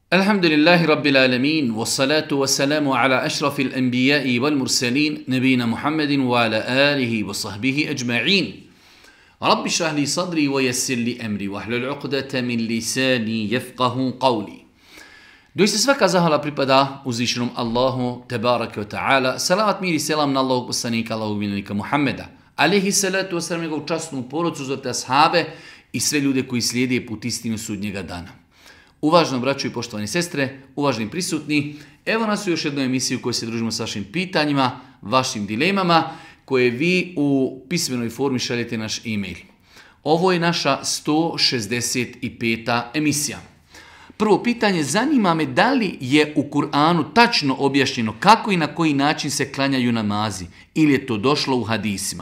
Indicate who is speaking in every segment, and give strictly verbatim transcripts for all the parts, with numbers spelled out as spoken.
Speaker 1: Alhamdulillahi Rabbil Alamin, wassalatu wassalamu ala ašrafil anbiya'i wal mursalin, nabina Muhammedin wa ala alihi wa sahbihi ajma'in. Rabbi šrah li sadri wa yassir li amri, wahlul uqdata min lisani yafqahu qawli. Doista svaka zahvala pripada uzvišenom Allahu, tebareke wa ta'ala. Salavat mir i selam na Allahog poslanika, Allahog miljenika Muhammeda. Alaihi salatu wassalam, njegovu časnu porodcu, zote ashabe i sve ljude koji slijede put istinu sudnjega dana. Uvaženo braćo i poštovani sestre, uvaženi prisutni, evo nas u još jednoj emisiji u kojoj se družimo s vašim pitanjima, vašim dilemama, koje vi u pismenoj formi šaljete naš e-mail. Ovo je naša sto šezdeset peta emisija. Prvo pitanje, zanima me da li je u Kur'anu tačno objašnjeno kako i na koji način se klanjaju namazi, ili je to došlo u hadisima.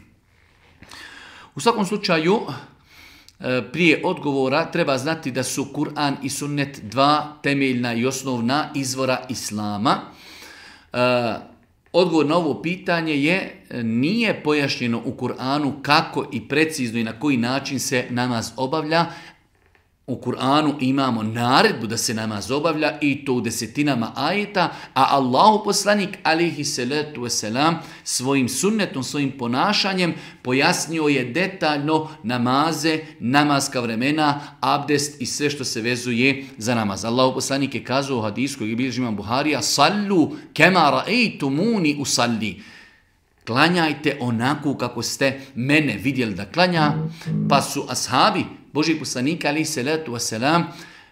Speaker 1: U svakom slučaju, prije odgovora treba znati da su Kur'an i sunnet dva temeljna i osnovna izvora Islama. Odgovor na ovo pitanje je, nije pojašnjeno u Kur'anu kako i precizno i na koji način se namaz obavlja. U Kur'anu imamo naredbu da se namaz obavlja i to u desetinama ajeta, a Allahu poslanik alejhi salatu vesselam svojim sunnetom, svojim ponašanjem pojasnio je detaljno namaze, namazska vremena, abdest i sve što se vezuje za namaz. Allahu poslanik je kazao u hadisu koji bilježi imam Buharija: "Sallu kema ra'aytumuni usalli." Klanjajte onako kako ste mene vidjeli da klanja, pa su ashabi Božji poslanika alejhi salatu vesselam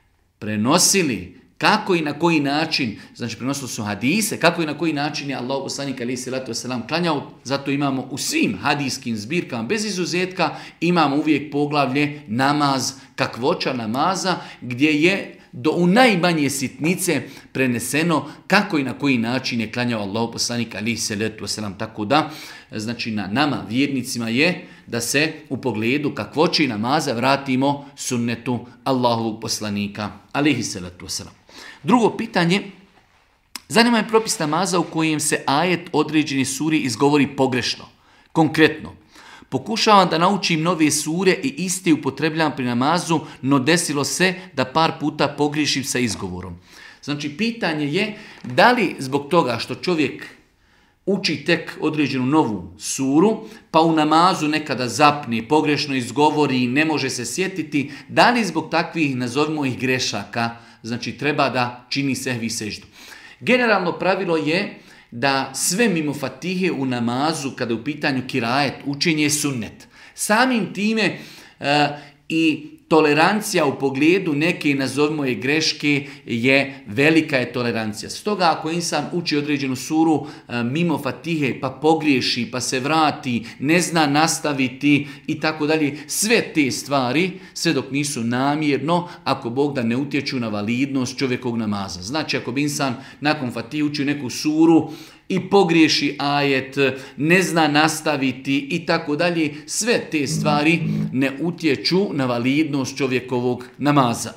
Speaker 1: prenosili kako i na koji način, znači prenosili su hadise, kako i na koji način je Allah poslanik alejhi salatu vesselam klanjao. Zato imamo u svim hadijskim zbirkama bez izuzetka imamo uvijek poglavlje namaz, kakvoća namaza, gdje je do u najmanje sitnice preneseno kako i na koji način je klanjao Allah poslanik alejhi salatu vesselam. Tako da, znači na nama vjernicima je da se u pogledu kakvoći namaza vratimo sunnetu Allahovog poslanika alejhi salatu vesselam. Drugo pitanje, zanima je propis namaza u kojem se ajet određene sure izgovori pogrešno. Konkretno, pokušavam da naučim nove sure i iste upotrebljavam pri namazu, no desilo se da par puta pogriješim sa izgovorom. Znači, pitanje je da li zbog toga što čovjek uči tek određenu novu suru, pa u namazu nekada zapne, pogrešno izgovori i ne može se sjetiti, da li zbog takvih, nazovimo ih, grešaka, znači treba da čini sehvi seždu. Generalno pravilo je da sve mimo fatihe u namazu, kada je u pitanju kirajet, učenje je sunnet. Samim time e, i tolerancija u pogledu neke, nazovimo je, greške je velika je tolerancija. Stoga ako insan uči određenu suru e, mimo fatihe, pa pogriješi, pa se vrati, ne zna nastaviti i tako dalje, sve te stvari, sve dok nisu namjerno, ako Bog da ne utječu na validnost čovjekovog namaza. Znači, ako bi insan nakon fatihe učio neku suru i pogriješi ajet, ne zna nastaviti i tako dalje, sve te stvari ne utječu na validnost čovjekovog namaza.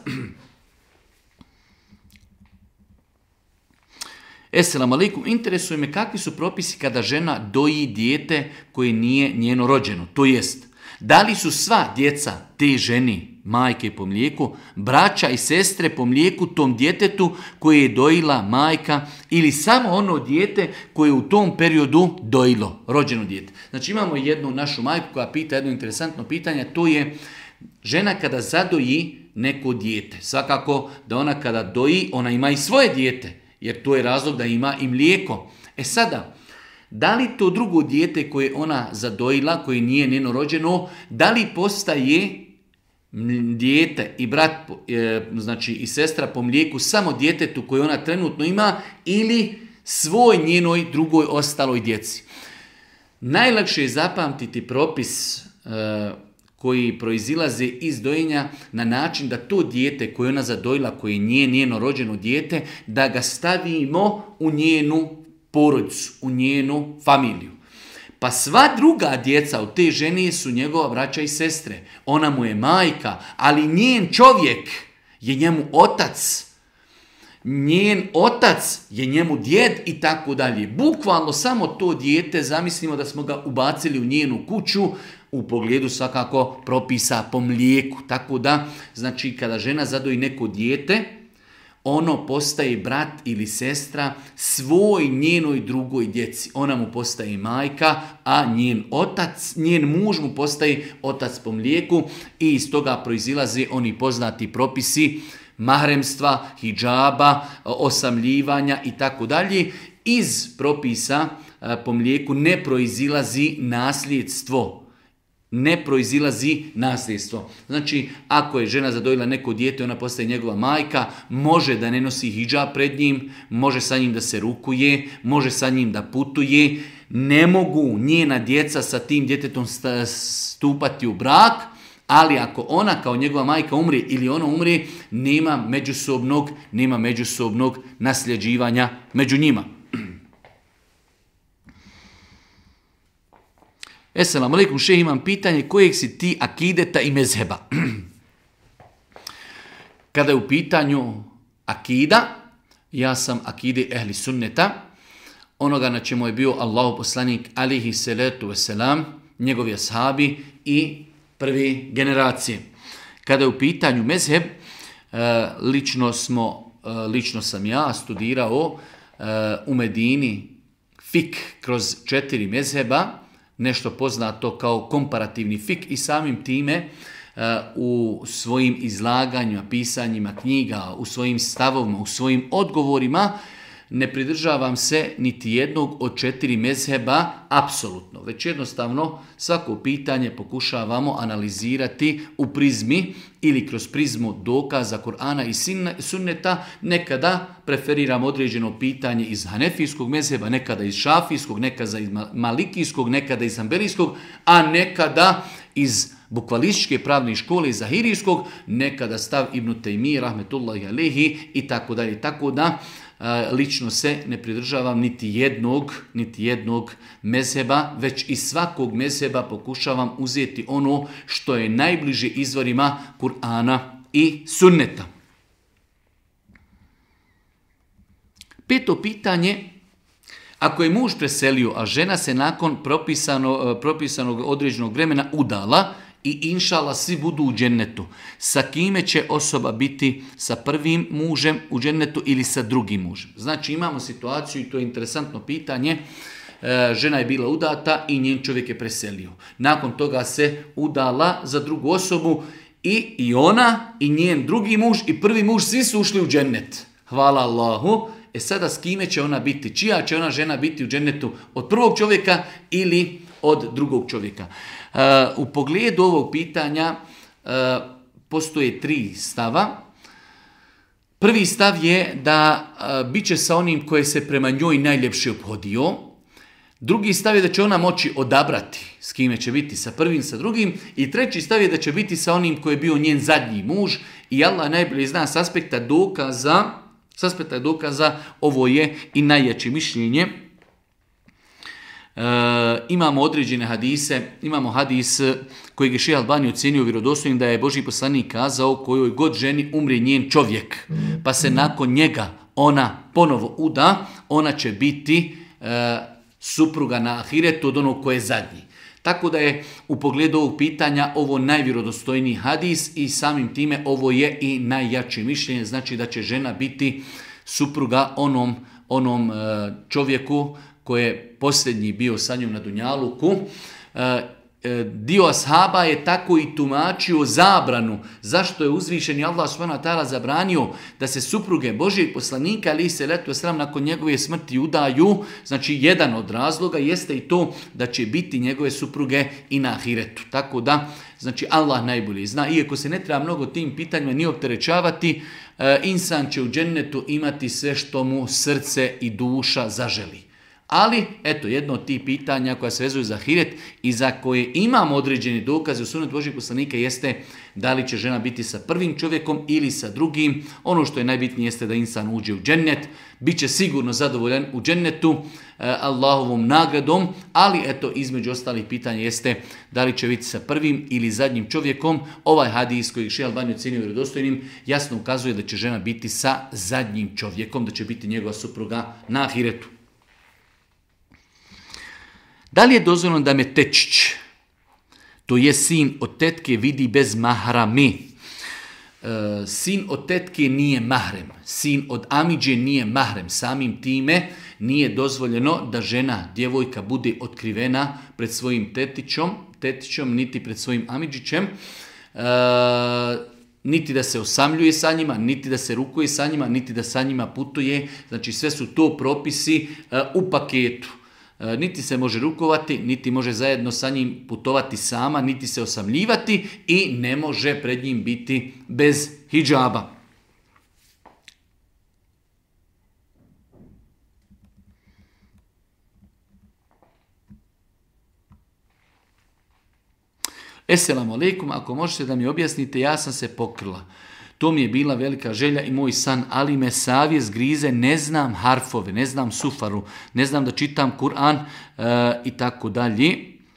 Speaker 1: Esselamu alaikum, interesuje me kakvi su propisi kada žena doji dijete koje nije njeno rođeno. To jest, da li su sva djeca te ženi, majke po mlijeku, braća i sestre po mlijeku tom djetetu koje je dojila majka, ili samo ono dijete koje je u tom periodu dojilo, rođeno dijete. Znači imamo jednu našu majku koja pita jedno interesantno pitanje, to je žena kada zadoji neko dijete. Svakako da ona kada doji, ona ima i svoje dijete, jer to je razlog da ima i mlijeko. E sada, da li to drugo dijete koje ona zadojila, koje nije njeno rođeno, da li postaje dijete i brat, znači i sestra po mlijeku samo djetetu koje ona trenutno ima, ili svoj njenoj drugoj ostaloj djeci? Najlakše je zapamtiti propis koji proizilaze iz dojenja na način da to dijete koje ona zadojila, koje nije njeno rođeno dijete, da ga stavimo u njenu porodicu, u njenu familiju. Pa sva druga djeca od te žene su njegova braća i sestre. Ona mu je majka, ali njen čovjek je njemu otac. Njen otac je njemu djed i tako dalje. Bukvalno samo to dijete, zamislimo da smo ga ubacili u njenu kuću, u pogledu svakako propisa po mlijeku. Tako da, znači kada žena zadoji neko dijete, ono postaje brat ili sestra svoj njenoj drugoj djeci. Ona mu postaje majka, a njen otac, njen muž mu postaje otac po mlijeku i iz toga proizilaze oni poznati propisi mahremstva, hidžaba, osamljivanja i tako dalje. Iz propisa po mlijeku ne proizilazi nasljedstvo. Ne proizilazi nasljedstvo. Znači, ako je žena zadojila neko dijete, ona postaje njegova majka, može da ne nosi hidžab pred njim, može sa njim da se rukuje, može sa njim da putuje. Ne mogu njena djeca sa tim djetetom stupati u brak, ali ako ona kao njegova majka umri ili ono umri, nema međusobnog, nema međusobnog nasljeđivanja među njima. Esselamu alaikum, šejh, imam pitanje kojeg si ti akideta i mezheba? Kada je u pitanju akida, ja sam akide ehli sunneta, onoga na čemu je bio Allahov poslanik alihi salatu wasalam, njegovi ashabi i prve generacije. Kada je u pitanju mezheb, lično, smo, lično sam ja studirao u Medini fik kroz četiri mezheba, nešto poznato kao komparativni fik i samim time u svojim izlaganjima, pisanjima knjiga, u svojim stavovima, u svojim odgovorima ne pridržavam se niti jednog od četiri mezheba apsolutno, već jednostavno svako pitanje pokušavamo analizirati u prizmi ili kroz prizmu dokaza Kur'ana i sunneta. Nekada preferiram određeno pitanje iz hanefijskog mezheba, nekada iz šafijskog, nekada iz malikijskog, nekada iz hanbelijskog, a nekada iz bukvalističke pravne škole iz zahirijskog, nekada stav Ibn Tejmije rahmetullahi alehi i tako dalje. Tako da lično se ne pridržavam niti jednog, niti jednog mezheba, već iz svakog mezheba pokušavam uzeti ono što je najbliže izvorima Kur'ana i sunneta. Peto pitanje. Ako je muž preselio, a žena se nakon propisano, propisanog određenog vremena udala i inšala svi budu u džennetu, sa kime će osoba biti, sa prvim mužem u džennetu ili sa drugim mužem? Znači imamo situaciju, i to je interesantno pitanje, žena je bila udata i njen čovjek je preselio. Nakon toga se udala za drugu osobu i, i ona i njen drugi muž i prvi muž, svi su ušli u džennet. Hvala Allahu. E sada s kime će ona biti? Čija će ona žena biti u džennetu? Od prvog čovjeka ili od drugog čovjeka? Uh, u pogledu ovog pitanja uh, postoje tri stava. Prvi stav je da uh, bit će sa onim koji se prema njoj najljepše ophodio. Drugi stav je da će ona moći odabrati s kime će biti, sa prvim, sa drugim. I treći stav je da će biti sa onim koji je bio njen zadnji muž. I Allah najbolje zna s aspekta dokaza, s aspekta dokaza, ovo je i najjače mišljenje. E, imamo određene hadise, imamo hadis kojeg je Šejh Albani ocjenio vjerodostojnim, da je Božji poslanik kazao kojoj god ženi umri njen čovjek, pa se nakon njega ona ponovo uda, ona će biti e, supruga na ahiretu od onog koje je zadnji. Tako da je u pogledu ovog pitanja ovo najvjerodostojniji hadis i samim time ovo je i najjače mišljenje, znači da će žena biti supruga onom, onom e, čovjeku koji je posljednji bio sa njom na dunjaluku. E, dio ashaba je tako i tumačio zabranu. Zašto je uzvišeni Allah subhanahu wa ta'ala zabranio da se supruge Božjeg poslanika alejhi selatu vesselam nakon njegove smrti udaju? Znači jedan od razloga jeste i to da će biti njegove supruge i na ahiretu. Tako da, znači Allah najbolje zna. Iako se ne treba mnogo tim pitanjima ni opterećavati, e, insan će u džennetu imati sve što mu srce i duša zaželi. Ali, eto, jedno od tih pitanja koja se vezuju za ahiret i za koje imamo određeni dokaze u sunnetu Božjeg poslanika jeste da li će žena biti sa prvim čovjekom ili sa drugim. Ono što je najbitnije jeste da insan uđe u džennet, bit će sigurno zadovoljan u džennetu eh, Allahovom nagradom, ali eto, između ostalih pitanja jeste da li će biti sa prvim ili zadnjim čovjekom. Ovaj hadis koji Šejh Albani ocjenio vjerodostojnim jasno ukazuje da će žena biti sa zadnjim čovjekom, da će biti njegova supruga na ahiretu. Da li je dozvoljeno da me tečić, to je sin od tetke, vidi bez mahrame? sin od tetke nije mahrem, sin od amidže nije mahrem, samim time nije dozvoljeno da žena, djevojka bude otkrivena pred svojim tetićom, tetićom niti pred svojim amidžićem, e, niti da se osamljuje sa njima, niti da se rukuje sa njima, niti da sa njima putuje. Znači sve su to propisi e, u paketu. E, niti se može rukovati, niti može zajedno sa njim putovati sama, niti se osamljivati i ne može pred njim biti bez hidžaba. Esselamu alaikum, ako možete da mi objasnite, ja sam se pokrila. To mi je bila velika želja i moj san, ali me savjest grize, ne znam harfove, ne znam sufaru, ne znam da čitam Kur'an e, i tako dalje.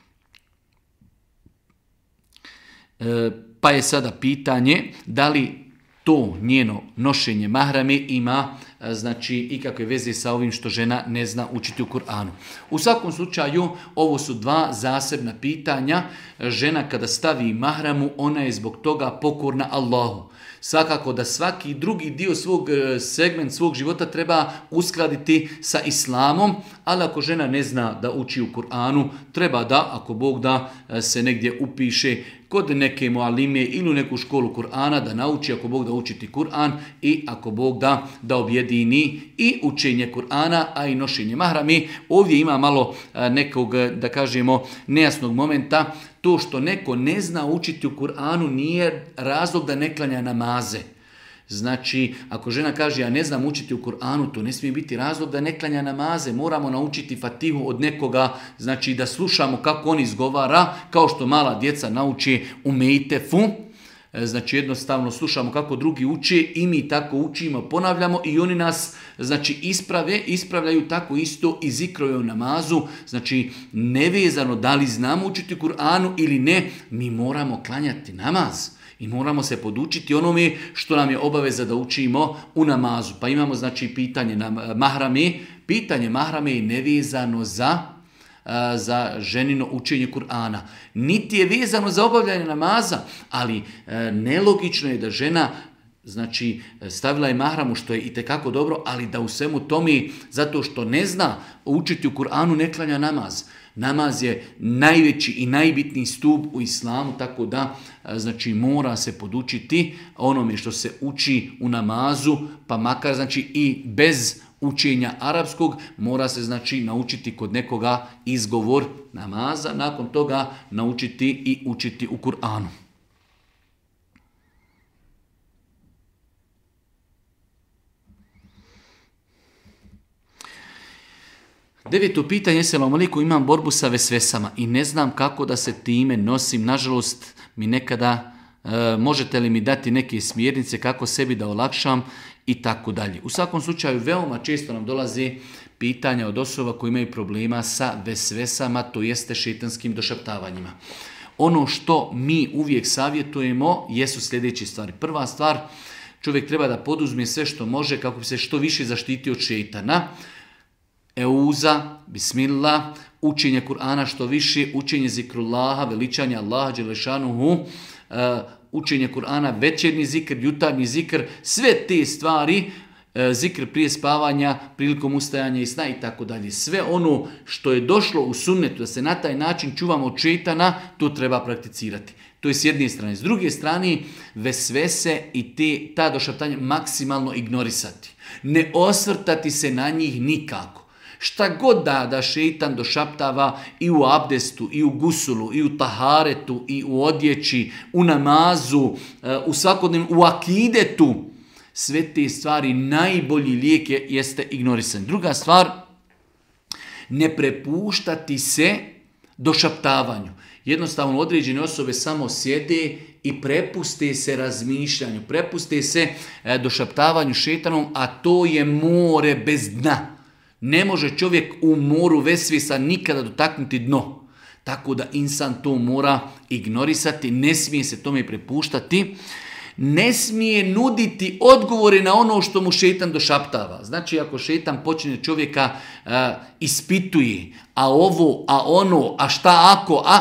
Speaker 1: E, pa je sada pitanje da li to njeno nošenje mahrame ima znači ikakve veze sa ovim što žena ne zna učiti u Kur'anu. U svakom slučaju ovo su dva zasebna pitanja. Žena kada stavi mahramu, ona je zbog toga pokorna Allahu. Svakako da svaki drugi dio svog segment svog života treba uskladiti sa islamom, ali ako žena ne zna da uči u Kur'anu, treba da, ako Bog da, se negdje upiše kod neke mualime ili u neku školu Kur'ana da nauči, ako Bog da učiti Kur'an i ako Bog da da objedini i učenje Kur'ana, a i nošenje mahrami. Ovdje ima malo nekog, da kažemo, nejasnog momenta. To što neko ne zna učiti u Kur'anu nije razlog da ne klanja namaze. Znači, ako žena kaže ja ne znam učiti u Kur'anu, to ne smije biti razlog da ne klanja namaze. Moramo naučiti Fatihu od nekoga, znači da slušamo kako on izgovara, kao što mala djeca nauči umejtefu. Znači jednostavno slušamo kako drugi uče i mi tako učimo, ponavljamo i oni nas znači isprave, ispravljaju tako isto i zikruju namazu. Znači nevezano da li znamo učiti Kur'anu ili ne, mi moramo klanjati namaz. I moramo se podučiti onome što nam je obaveza da učimo u namazu. Pa imamo znači pitanje na mahrame. Pitanje mahrame je nevezano za, za ženino učenje Kur'ana. Niti je vezano za obavljanje namaza, ali nelogično je da žena znači stavila je mahramu, što je itekako dobro, ali da u svemu tome, zato što ne zna učiti u Kur'anu, ne klanja namaz. Namaz je najveći i najbitniji stup u islamu, tako da znači mora se podučiti onome što se uči u namazu, pa makar znači i bez učenja arapskog mora se znači naučiti kod nekoga izgovor namaza, nakon toga naučiti i učiti u Kur'anu. Deveto pitanje, selam alejkum, imam borbu sa vesvesama i ne znam kako da se time nosim. Nažalost, mi nekada e, možete li mi dati neke smjernice kako sebi da olakšam i tako dalje. U svakom slučaju, veoma često nam dolaze pitanja od osoba koji imaju problema sa vesvesama, to jeste šejtanskim došaptavanjima. Ono što mi uvijek savjetujemo jesu sljedeće stvari. Prva stvar, čovjek treba da poduzme sve što može kako bi se što više zaštitio od šejtana. Euza, bismillah, učenje Kur'ana što više, učenje zikrullaha, veličanje Allaha dželešanuhu, uh, učenje Kur'ana, večernji zikr, jutarnji zikr, sve te stvari, uh, zikr prije spavanja, prilikom ustajanja i sna i tako dalje. Sve ono što je došlo u sunnetu da se na taj način čuvamo od šejtana, to treba prakticirati. To je s jedne strane. S druge strane, vesvese i te, ta došaptanja maksimalno ignorisati. Ne osvrtati se na njih nikako. Šta god da, da šeitan došaptava i u abdestu, i u gusulu, i u taharetu, i u odjeći, u namazu, u svakodnevnom, u akidetu, sve te stvari, najbolji lijek je, jeste ignorisan. Druga stvar, ne prepuštati se došaptavanju. Jednostavno određene osobe samo sjede i prepuste se razmišljanju, prepuste se došaptavanju šeitanom, a to je more bez dna. Ne može čovjek u moru vesvjesa nikada dotaknuti dno. Tako da insan to mora ignorisati, ne smije se tome prepuštati. Ne smije nuditi odgovore na ono što mu šejtan došaptava. Znači ako šejtan počne čovjeka uh, ispituje, a ovo, a ono, a šta ako, a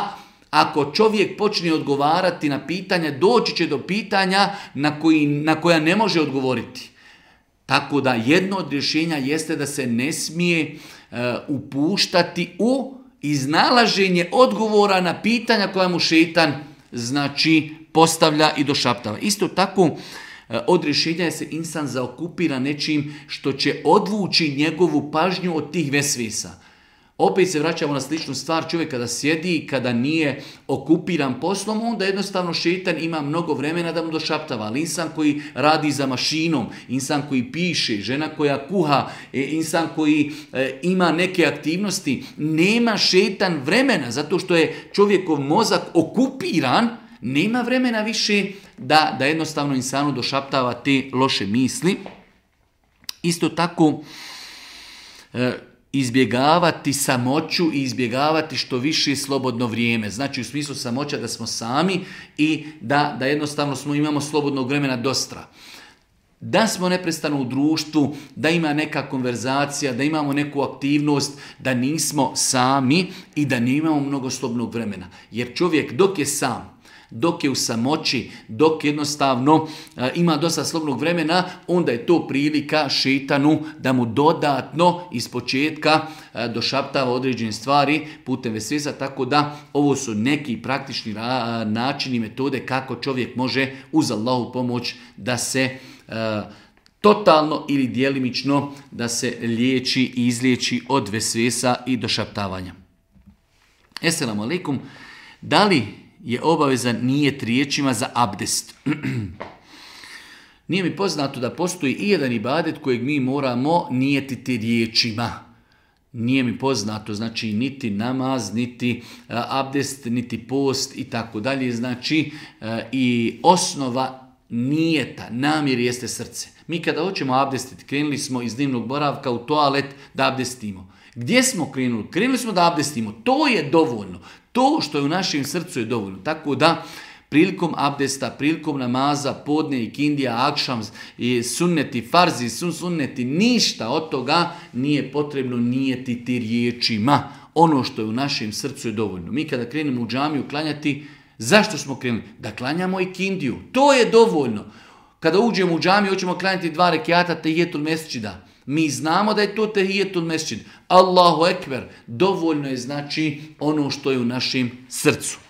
Speaker 1: Ako čovjek počne odgovarati na pitanja, doći će do pitanja na, koji, na koja ne može odgovoriti. Tako da jedno od rješenja jeste da se ne smije uh, upuštati u iznalaženje odgovora na pitanja koja mu šeitan znači postavlja i došaptava. Isto tako uh, od rješenja je se insan zaokupira nečim što će odvući njegovu pažnju od tih vesvesa. Opet se vraćamo na sličnu stvar, čovjek kada sjedi, kada nije okupiran poslom, onda jednostavno šeitan ima mnogo vremena da mu došaptava. Ali insan koji radi za mašinom, insan koji piše, žena koja kuha, insan koji e, ima neke aktivnosti, nema šeitan vremena, zato što je čovjekov mozak okupiran, nema vremena više da, da jednostavno insanu došaptava te loše misli. Isto tako, e, izbjegavati samoću i izbjegavati što više slobodno vrijeme. Znači u smislu samoća da smo sami i da, da jednostavno smo, imamo slobodnog vremena dosta. Da smo neprestano u društvu, da ima neka konverzacija, da imamo neku aktivnost, da nismo sami i da ne imamo mnogo slobodnog vremena. Jer čovjek dok je sam, dok je u samoći, dok jednostavno a, ima dosta slobodnog vremena, onda je to prilika šeitanu da mu dodatno iz početka a, došaptava određene stvari putem vesvesa, tako da ovo su neki praktični a, načini, metode kako čovjek može uz Allahu pomoć da se a, totalno ili djelimično da se liječi i izliječi od vesvesa i došaptavanja. Esselamu alaikum. Da li je obavezan nijet riječima za abdest? Nije mi poznato da postoji i jedan ibadet kojeg mi moramo nijetiti riječima. Nije mi poznato, znači niti namaz, niti a, abdest, niti post i tako dalje. Znači a, i osnova nijeta, namjer jeste srce. Mi kada hoćemo abdestiti, krenuli smo iz dnevnog boravka u toalet da abdestimo. Gdje smo krenuli? Krenuli smo da abdestimo. To je dovoljno. To što je u našem srcu je dovoljno. Tako da prilikom abdesta, prilikom namaza, podne i kindija, akšam, sunneti, farzi, sun sunneti, ništa od toga nije potrebno nijetiti riječima. Ono što je u našem srcu je dovoljno. Mi kada krenemo u džamiju klanjati, zašto smo krenuli? Da klanjamo i kindiju. To je dovoljno. Kada uđemo u džamiju, hoćemo klanjati dva rekiata tehijetul mesdžida. Mi znamo da je to tehijetul mesdžid. Allahu ekber. Dovoljno je znači ono što je u našem srcu.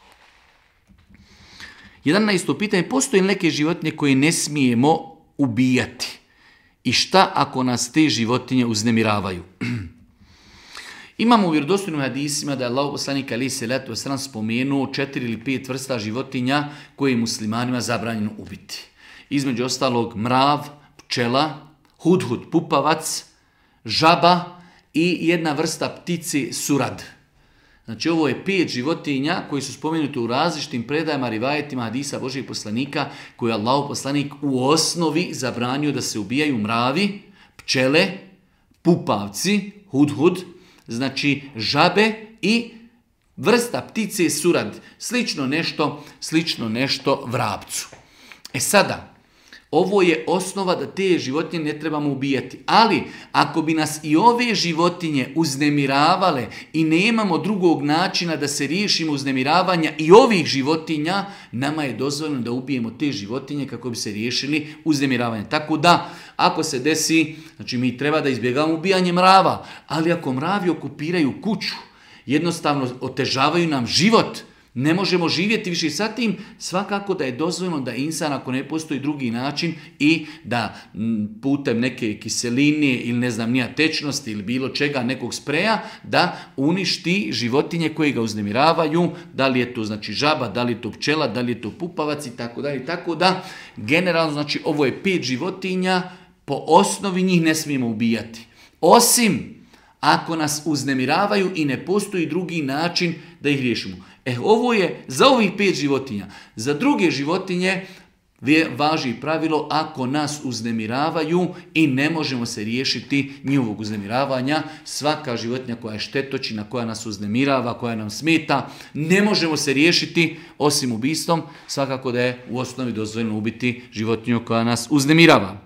Speaker 1: jedanaesto pitanje. Postoje li neke životinje koje ne smijemo ubijati? I šta ako nas te životinje uznemiravaju? Imamo u vjerodostojnim hadisima da je Allahov poslanik alejhi selatu vesselam spomenuo četiri ili pet vrsta životinja koje je muslimanima zabranjeno ubiti. Između ostalog mrav, pčela, hudhud, pupavac, žaba i jedna vrsta ptici surad. Znači ovo je pet životinja koji su spomenuti u različitim predajama, rivajetima hadisa Božijeg poslanika, koji je Allahov poslanik u osnovi zabranio da se ubijaju mravi, pčele, pupavci, hudhud, znači žabe i vrsta ptice surad. Slično nešto, slično nešto vrapcu. E sada, ovo je osnova da te životinje ne trebamo ubijati. Ali, ako bi nas i ove životinje uznemiravale i nemamo drugog načina da se riješimo uznemiravanja i ovih životinja, nama je dozvoljeno da ubijemo te životinje kako bi se riješili uznemiravanja. Tako da, ako se desi, znači mi treba da izbjegavamo ubijanje mrava, ali ako mravi okupiraju kuću, jednostavno otežavaju nam život, ne možemo živjeti više sa tim, svakako da je dozvoljeno da insan, ako ne postoji drugi način, i da putem neke kiseline ili ne znam nija tečnosti ili bilo čega, nekog spreja, da uništi životinje koje ga uznemiravaju, da li je to znači žaba, da li je to pčela, da li je to pupavac i tako dalje. Tako da, generalno, znači ovo je pet životinja, po osnovi njih ne smijemo ubijati. Osim ako nas uznemiravaju i ne postoji drugi način da ih riješimo. E, ovo je za ovih pet životinja. Za druge životinje važi pravilo, ako nas uznemiravaju i ne možemo se riješiti njihovog uznemiravanja, svaka životinja koja je štetočina, koja nas uznemirava, koja nam smeta, ne možemo se riješiti osim ubistvom, svakako da je u osnovi dozvoljeno ubiti životinju koja nas uznemirava.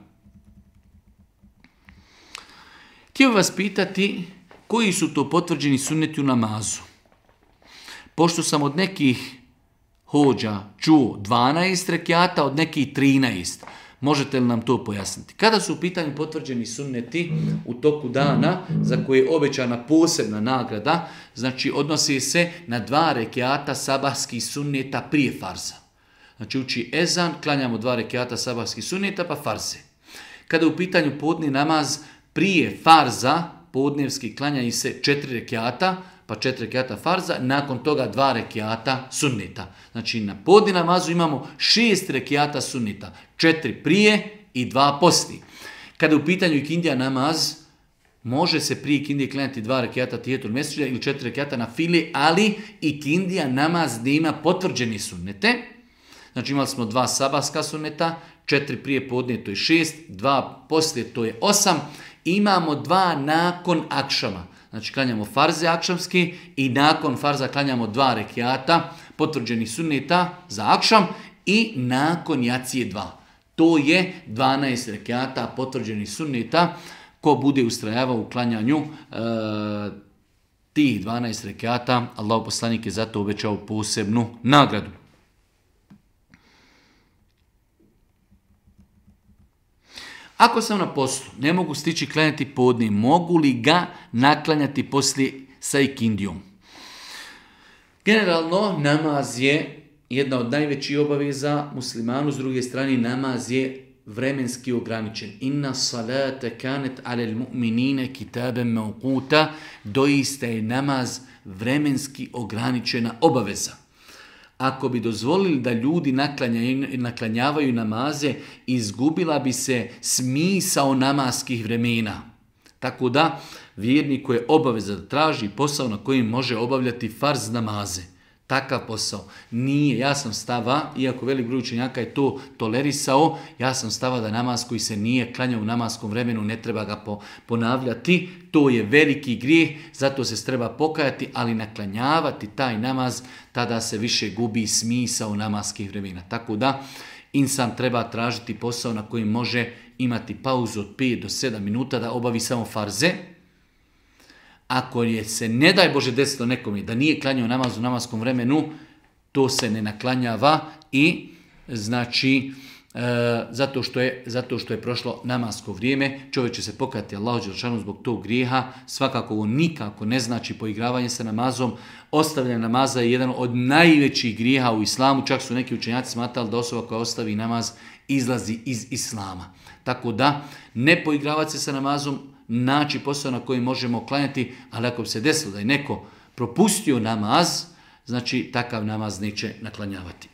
Speaker 1: Htio vas pitati koji su to potvrđeni sunneti u namazu. Pošto sam od nekih hođa čuo dvanaest rekiata, od nekih trinaest, možete li nam to pojasniti? Kada su u pitanju potvrđeni sunneti u toku dana za koje je obećana posebna nagrada, znači odnosi se na dva rekiata sabahskih sunneta prije farza. Znači uči ezan, klanjamo dva rekiata sabahskih sunneta pa farze. Kada je u pitanju podni namaz prije farza, podnevski klanjaju se četiri rekiata, pa četiri rekiata farza, nakon toga dva rekiata sunneta. Znači na podni namazu imamo šest rekiata sunneta, četiri prije i dva poslije. Kada je u pitanju ikindija namaz, može se prije ikindije klanjati dva rekiata tijetul mesečida ili četiri rekiata na fili, ali ikindija namaz gdje ima potvrđeni sunnete. Znači imali smo dva sabahska sunneta, četiri prije podne, to je šest, dva poslije, to je osam. Imamo dva nakon akšama. Znači klanjamo farze akšamski i nakon farza klanjamo dva rekiata potvrđenih sunneta za akšam i nakon jacije dva. To je dvanaest rekiata potvrđenih sunneta. Ko bude ustrajavao u klanjanju e, tih dvanaest rekiata, Allahov poslanik je zato obećao posebnu nagradu. Ako sam na poslu, ne mogu stići klanjati podne, mogu li ga naklanjati poslije sa ikindijom? Generalno, namaz je jedna od najvećih obaveza muslimanu, s druge strane namaz je vremenski ograničen. Inna salate kanet alel mu'minine kitaben mauquta, doista je namaz vremenski ograničena obaveza. Ako bi dozvolili da ljudi naklanjavaju namaze, izgubila bi se smisao namaskih vremena. Tako da, vjernik koji je obaveza da traži posao na kojem može obavljati farz namaze. Takav posao nije, ja sam stava, iako velik broj učenjaka je to tolerisao, ja sam stava da namaz koji se nije klanjao u namaskom vremenu ne treba ga ponavljati. To je veliki grijeh, zato se treba pokajati, ali naklanjavati taj namaz, tada se više gubi smisao namaskih vremena. Tako da insan treba tražiti posao na kojem može imati pauzu od pet do sedam minuta da obavi samo farze. Ako je se, ne daj Bože, desilo nekome da nije klanjao namaz u namaskom vremenu, to se ne naklanjava i znači e, zato, što je, zato što je prošlo namasko vrijeme, čovjek će se pokajati Allahu dželešanu zbog tog grijeha. Svakako ovo nikako ne znači poigravanje sa namazom. Ostavljanje namaza je jedan od najvećih grijeha u islamu. Čak su neki učenjaci smatrali da osoba koja ostavi namaz izlazi iz islama. Tako da ne poigravati se sa namazom, naći posao na koji možemo klanjati, ali ako bi se desilo da je neko propustio namaz, znači takav namaz neće naklanjavati.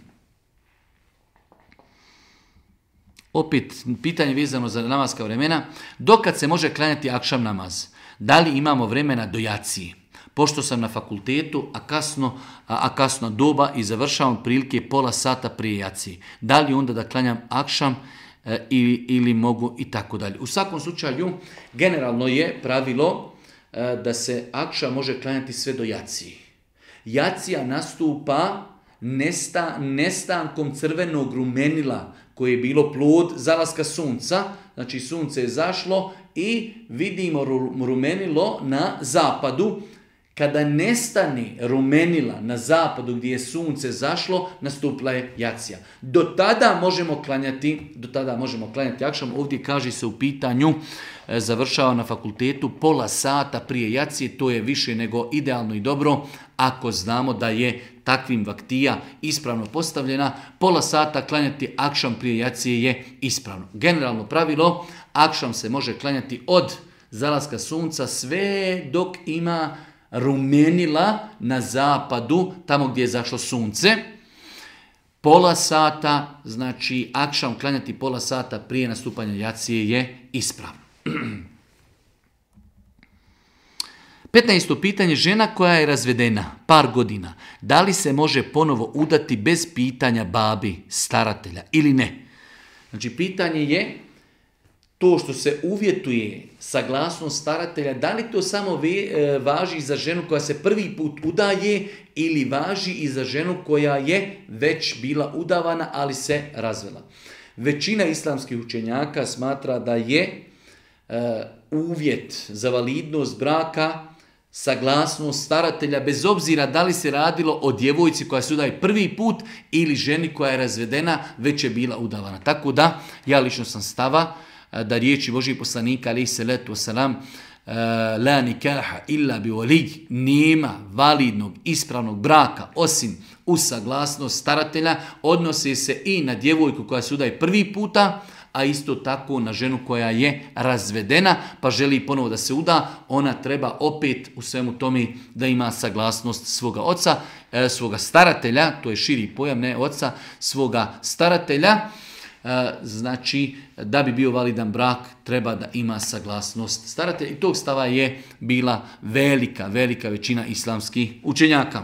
Speaker 1: Opet, pitanje vezano za namaska vremena. Dokad se može klanjati akšam namaz? Da li imamo vremena do jacije? Pošto sam na fakultetu, a kasno, a, a kasno doba i završavam prilike pola sata prije jacije. Da li onda da klanjam akšam e, ili, ili mogu i tako dalje. U svakom slučaju, generalno je pravilo e, da se akšam može klanjati sve do jacije. Jacija nastupa nesta, nestankom crvenog rumenila koje je bilo plod zalaska sunca. Znači sunce je zašlo i vidimo rumenilo na zapadu. Kada nestane rumenila na zapadu gdje je sunce zašlo, nastupila je jacija. Do tada možemo klanjati, do tada možemo klanjati akšam. Ovdje kaže se u pitanju, e, završava na fakultetu pola sata prije jacije, to je više nego idealno i dobro. Ako znamo da je takvim vaktija ispravno postavljena, pola sata klanjati akšam prije jacije je ispravno. Generalno pravilo, akšam se može klanjati od zalaska sunca sve dok ima rumenila na zapadu, tamo gdje je zašlo sunce. Pola sata, znači akšam klanjati pola sata prije nastupanja jacije je ispravno. petnaesto pitanje, žena koja je razvedena par godina, da li se može ponovo udati bez pitanja babi, staratelja ili ne? Znači pitanje je to što se uvjetuje saglasnost staratelja, da li to samo ve, važi za ženu koja se prvi put udaje ili važi i za ženu koja je već bila udavana, ali se razvela. Većina islamskih učenjaka smatra da je e, uvjet za validnost braka saglasnost staratelja, bez obzira da li se radilo o djevojci koja se udaje prvi put ili ženi koja je razvedena, već je bila udavana. Tako da, ja lično sam stava da riječi Božih poslanika, alejhi salatu vesselam, la nikaha illa bi walij, nema validnog, ispravnog braka osim uz saglasnost staratelja, odnose se i na djevojku koja se udaje prvi puta, a isto tako na ženu koja je razvedena pa želi ponovo da se uda, ona treba opet u svemu tome da ima saglasnost svoga oca, e, svoga staratelja, to je širi pojam, ne oca, svoga staratelja. E, znači, da bi bio validan brak, treba da ima saglasnost staratelja. I tog stava je bila velika, velika većina islamskih učenjaka.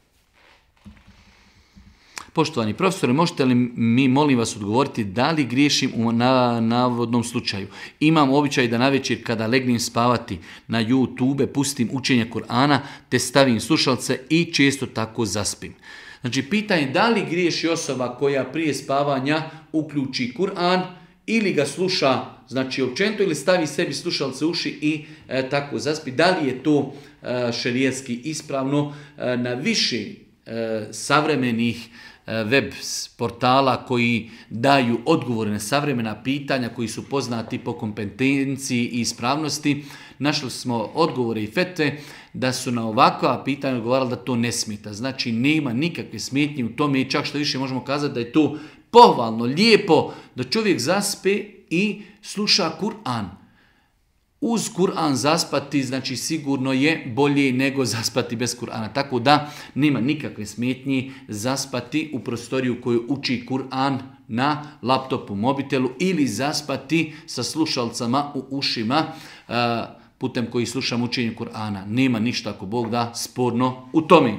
Speaker 1: Poštovani profesore, možete li mi, molim vas, odgovoriti da li griješim u na, navodnom slučaju? Imam običaj da navečer kada legnem spavati na YouTube pustim učenje Kur'ana te stavim slušalce i često tako zaspim. Znači, pitanje da li griješi osoba koja prije spavanja uključi Kur'an ili ga sluša, znači općenito, ili stavi sebi slušalce u uši i e, tako zaspi. Da li je to e, šerijatski ispravno? E, na više e, savremenih web portala koji daju odgovore na savremena pitanja, koji su poznati po kompetenciji i ispravnosti, našli smo odgovore i fetve da su na ovakva pitanja odgovarali da to ne smeta. Znači, nema nikakve smetnje u tome i čak što više možemo kazati da je to pohvalno, lijepo, da čovjek zaspe i sluša Kur'an. Uz Kur'an zaspati, znači sigurno je bolje nego zaspati bez Kur'ana. Tako da nema nikakve smetnji zaspati u prostoriju koju uči Kur'an na laptopu, mobitelu ili zaspati sa slušalcama u ušima putem koji slušam učenje Kur'ana. Nema ništa, ako Bog da, sporno u tome.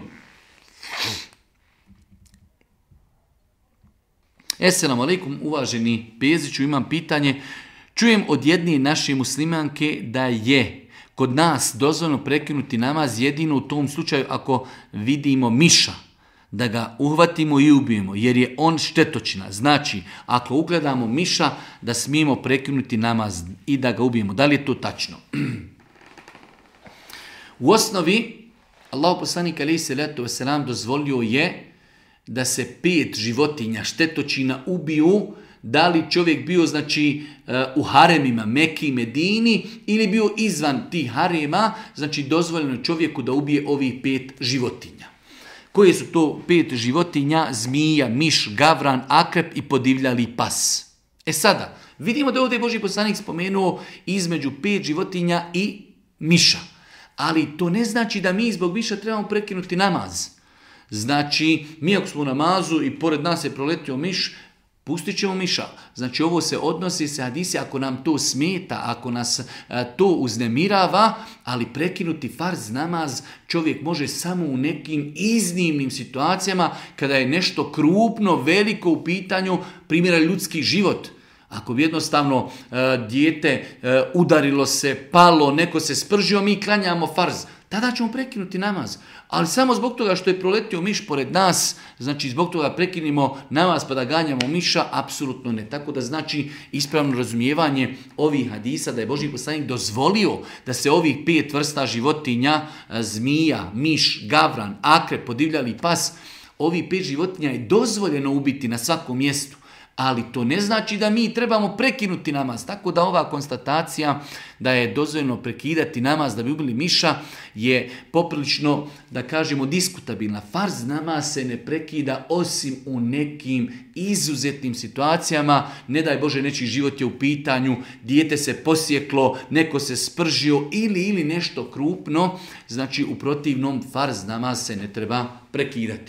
Speaker 1: Esselamu alaikum, uvaženi Peziću, imam pitanje. Čujem od jedne naše muslimanke da je kod nas dozvoljeno prekinuti namaz jedino u tom slučaju ako vidimo miša, da ga uhvatimo i ubijemo, jer je on štetočina. Znači, ako ugledamo miša, da smijemo prekinuti namaz i da ga ubijemo. Da li je to tačno? U osnovi, Allahu poslanik alejhi salatu vesselam dozvolio je da se pet životinja štetočina ubiju, da li čovjek bio, znači, u haremima Meki i Medini ili bio izvan tih harema, znači dozvoljeno čovjeku da ubije ovih pet životinja. Koje su to pet životinja? Zmija, miš, gavran, akrep i podivljali pas. E sada, vidimo da je ovdje Božji poslanik spomenuo između pet životinja i miša. Ali to ne znači da mi zbog miša trebamo prekinuti namaz. Znači, mi ako smo u namazu i pored nas je proletio miš, pustit ćemo miša. Znači, ovo se odnosi se hadisi ako nam to smeta, ako nas a, to uznemirava, ali prekinuti farz namaz čovjek može samo u nekim iznimnim situacijama kada je nešto krupno, veliko u pitanju, primjera ljudski život. Ako bi jednostavno a, dijete a, udarilo se, palo, neko se spržio, mi klanjamo farz. Tada ćemo prekinuti namaz. Ali samo zbog toga što je proletio miš pored nas, znači zbog toga prekinimo namaz pa da ganjamo miša, apsolutno ne. Tako da znači ispravno razumijevanje ovih hadisa da je Božji poslanik dozvolio da se ovih pet vrsta životinja, zmija, miš, gavran, akrep, podivljali pas, ovih pet životinja je dozvoljeno ubiti na svakom mjestu. Ali to ne znači da mi trebamo prekinuti namaz. Tako da ova konstatacija da je dozvoljeno prekidati namaz da bi ubili miša je poprilično, da kažemo, diskutabilna. Farz namaz se ne prekida osim u nekim izuzetnim situacijama. Ne daj Bože, nečiji život je u pitanju, dijete se posjeklo, neko se spržio ili, ili nešto krupno. Znači u protivnom farz namaz se ne treba prekidati.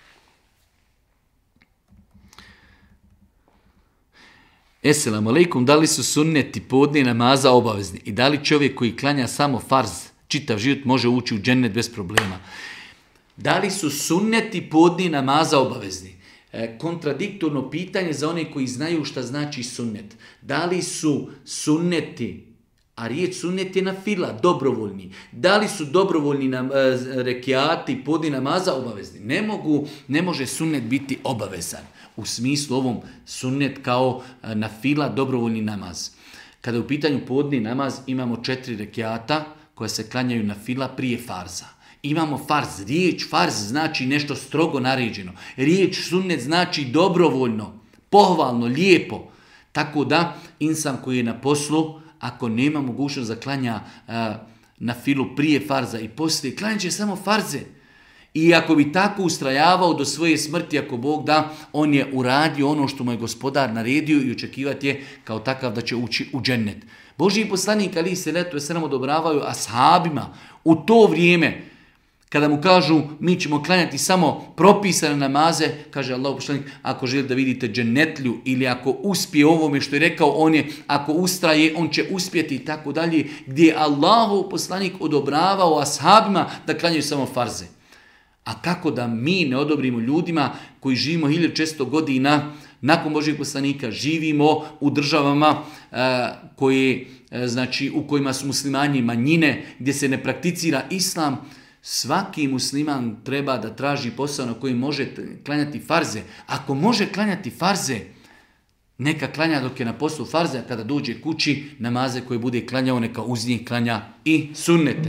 Speaker 1: Esselamu alaikum, da li su sunneti podne namaza obavezni i da li čovjek koji klanja samo farz čitav život može ući u džennet bez problema? Da li su sunneti podne namaza obavezni? E, kontradiktorno pitanje za one koji znaju šta znači sunnet. Da li su sunneti, a riječ sunnet je na fila, dobrovoljni. Da li su dobrovoljni nam, e, rekiati podne namaza obavezni? Ne mogu, ne može sunnet biti obavezan. U smislu ovom sunnet kao na fila dobrovoljni namaz. Kada je u pitanju podni namaz imamo četiri rekiata koja se klanjaju na fila prije farza. Imamo farz. Riječ farz znači nešto strogo naređeno. Riječ sunnet znači dobrovoljno, pohvalno, lijepo. Tako da insan koji je na poslu, ako nema mogućnost da klanja a, na filu prije farza i poslije, klanjat će samo farze. I ako bi tako ustrajavao do svoje smrti, ako Bog da, on je uradio ono što mu je gospodar naredio i očekivati je kao takav da će ući u džennet. Božji poslanik ali se letu se nam odobravaju ashabima u to vrijeme, kada mu kažu mi ćemo klanjati samo propisane namaze, kaže Allah poslanik, ako želi da vidite džennetlju ili ako uspije ovome što je rekao, on je, ako ustraje, on će uspjeti i tako dalje, gdje je Allahov poslanik odobravao ashabima da klanjaju samo farze. A kako da mi ne odobrimo ljudima koji živimo hiljadu četiristo godina nakon Božjeg poslanika, živimo u državama uh, koje, uh, znači, u kojima su muslimani manjine, gdje se ne prakticira islam. Svaki musliman treba da traži posao na koji može klanjati farze. Ako može klanjati farze, neka klanja dok je na poslu farze, a kada dođe kući, namaze koje bude klanjao, neka uz njih klanja i sunnete.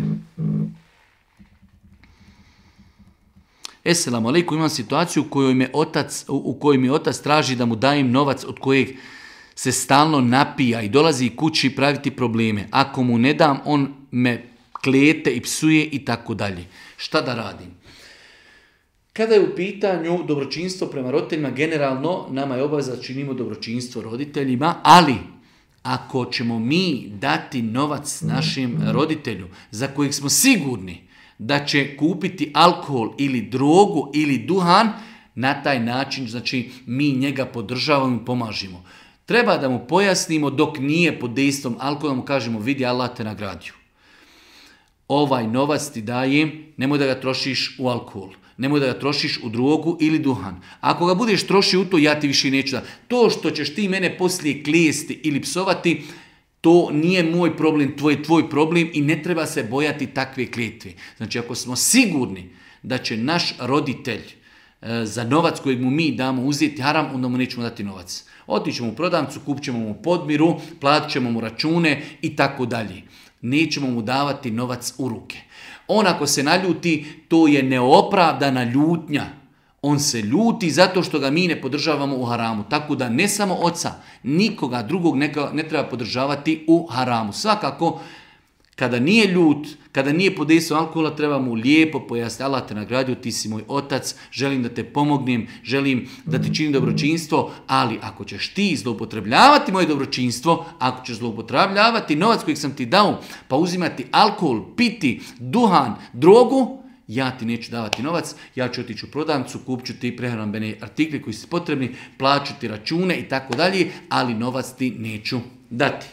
Speaker 1: Esselamu alejkum, imam situaciju u kojoj, me otac, u kojoj mi otac traži da mu dajem novac od kojeg se stalno napija i dolazi kući praviti probleme. Ako mu ne dam, on me klete i psuje i tako dalje. Šta da radim? Kada je u pitanju dobročinstvo prema roditeljima, generalno nama je obaveza da činimo dobročinstvo roditeljima, ali ako ćemo mi dati novac našem roditelju za kojeg smo sigurni da će kupiti alkohol ili drogu ili duhan, na taj način znači mi njega podržavamo i pomažimo. Treba da mu pojasnimo dok nije pod dejstvom alkohola, mu kažemo vidi Allah te nagradio. Ovaj novac ti dajem, nemoj da ga trošiš u alkohol, nemoj da ga trošiš u drogu ili duhan. Ako ga budeš trošio u to, ja ti više neću da. To što ćeš ti mene poslije klijesti ili psovati, to nije moj problem, tvoj tvoj problem i ne treba se bojati takve klijetve. Znači ako smo sigurni da će naš roditelj e, za novac kojeg mu mi damo uzeti haram, onda mu nećemo dati novac. Otićemo u prodavnicu, kupit ćemo mu podmiru, platit ćemo mu račune i tako dalje. Nećemo mu davati novac u ruke. On ako se naljuti, to je neopravdana ljutnja. On se ljuti zato što ga mi ne podržavamo u haramu. Tako da ne samo oca, nikoga drugog ne, ne treba podržavati u haramu. Svakako, kada nije ljut, kada nije pod dejstvom alkohola, treba mu lijepo pojasniti. Allah te nagradio, ti si moj otac, želim da te pomognem, želim da ti činim dobročinstvo, ali ako ćeš ti zloupotrebljavati moje dobročinstvo, ako ćeš zloupotrebljavati novac kojeg sam ti dao, pa uzimati alkohol, piti, duhan, drogu, ja ti neću davati novac, ja ću otići u prodavnicu, kupit ću ti prehrambene artikle koji su potrebni, plaću ti račune i tako dalje, ali novac ti neću dati.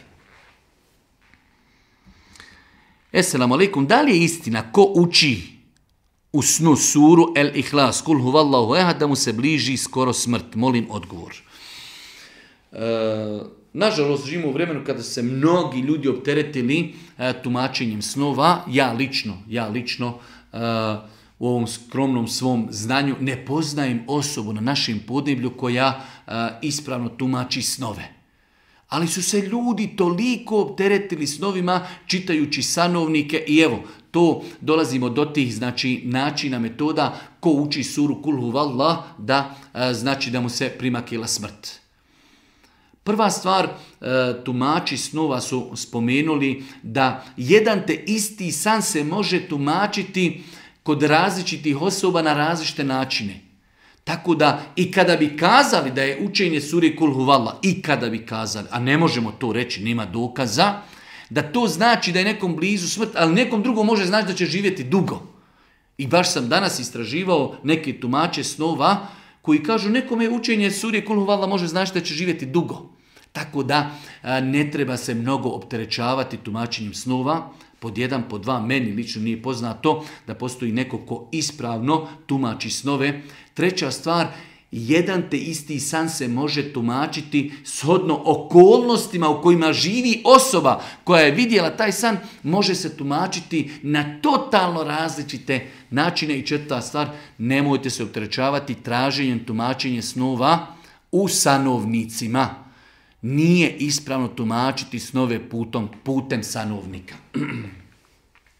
Speaker 1: Esselamu alaikum, da li je istina ko uči u snu suru El Ihlas, kul huvallahu ehad, da mu se bliži skoro smrt? Molim odgovor. E, nažalost, živimo u vremenu kada se mnogi ljudi opteretili e, tumačenjem snova. Ja lično, ja lično, Uh, u ovom skromnom svom znanju ne poznajem osobu na našem podneblju koja uh, ispravno tumači snove. Ali su se ljudi toliko opteretili snovima čitajući sanovnike i evo, to dolazimo do tih znači načina, metoda ko uči suru Kul huvallah da uh, znači da mu se primakila smrt. Prva stvar, tumači snova su spomenuli da jedan te isti san se može tumačiti kod različitih osoba na različite načine. Tako da i kada bi kazali da je učenje sure Kul huvallah, i kada bi kazali, a ne možemo to reći, nema dokaza, da to znači da je nekom blizu smrt, ali nekom drugom može znači da će živjeti dugo. I baš sam danas istraživao neke tumače snova koji kažu nekome učenje sure Kul huvallah može znači da će živjeti dugo. Tako da ne treba se mnogo opterećavati tumačenjem snova. Pod jedan, pod dva, meni lično nije poznato da postoji neko ko ispravno tumači snove. Treća stvar, jedan te isti san se može tumačiti shodno okolnostima u kojima živi osoba koja je vidjela taj san, može se tumačiti na totalno različite načine. I četvrta stvar, nemojte se opterećavati traženjem tumačenja snova u sanovnicima. Nije ispravno tumačiti snove putom, putem sanovnika.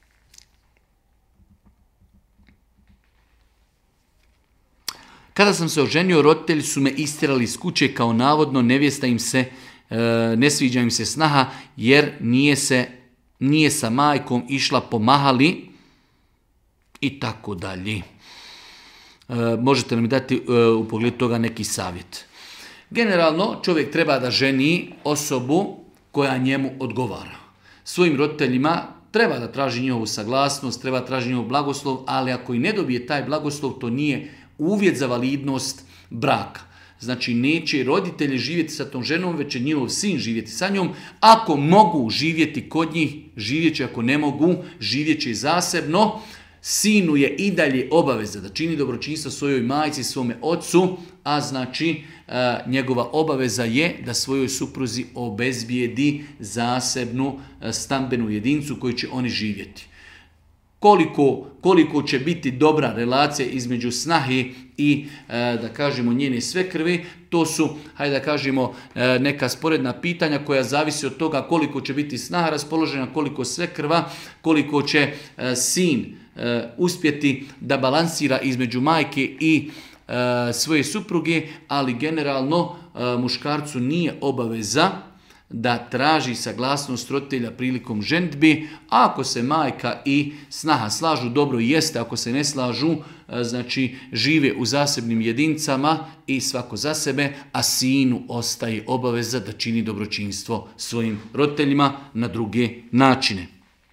Speaker 1: Kada sam se oženio, roditelji su me istjerali iz kuće kao navodno nevjesta im se, e, ne sviđa im se snaha jer nije, se, nije sa majkom išla pomahali i tako dalje. E, možete li mi dati e, u pogledu toga neki savjet? Generalno čovjek treba da ženi osobu koja njemu odgovara. Svojim roditeljima treba da traži njihovu saglasnost, treba da traži njihov blagoslov, ali ako i ne dobije taj blagoslov, to nije uvjet za validnost braka. Znači neće roditelji živjeti sa tom ženom, već će njihov sin živjeti sa njom. Ako mogu živjeti kod njih, živjet će, ako ne mogu, živjet će zasebno. Sinu je i dalje obaveza da čini dobročinstvo svojoj majci, svome ocu, a znači e, njegova obaveza je da svojoj supruzi obezbijedi zasebnu e, stambenu jedincu koju će oni živjeti. Koliko, koliko će biti dobra relacija između snahe i, e, da kažemo, njene svekrve, to su, hajde da kažemo, e, neka sporedna pitanja koja zavisi od toga koliko će biti snaha raspoložena, koliko svekrva, koliko će e, sin e, uspjeti da balansira između majke i e, svoje supruge, ali generalno e, muškarcu nije obaveza da traži saglasnost roditelja prilikom ženidbi. Ako se majka i snaha slažu, dobro jeste, ako se ne slažu, znači žive u zasebnim jedinicama i svako za sebe, a sinu ostaje obaveza da čini dobročinstvo svojim roditeljima na druge načine.